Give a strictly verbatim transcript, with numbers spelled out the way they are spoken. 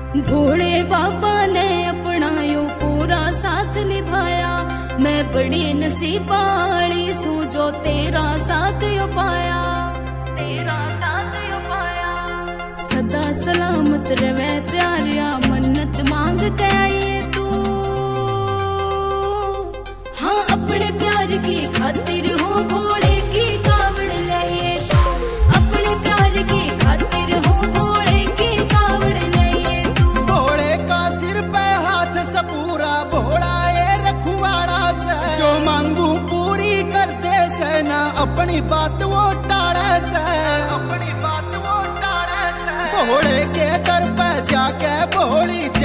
भोले बाबा ने अपना यो पूरा साथ निभाया। मैं बड़ी नसीबाड़ी सू जो तेरा साथ यो पाया, तेरा साथ यो पाया। सदा सलामत रवे प्यारिया, मन्नत मांग के आइए तू। हाँ अपने प्यार की खातिर हो भोले की कावड़ लाइए तू। अपने प्यार की खातिर हो भोले की कावड़ लाइए तू। भोले का सिर पे हाथ से पूरा भोला ये रखवाड़ा से। जो मांगू पूरी करते से ना अपनी बात वो टाड़े से, अपनी बात वो टाड़े से। भोले के दर पे जाके भोली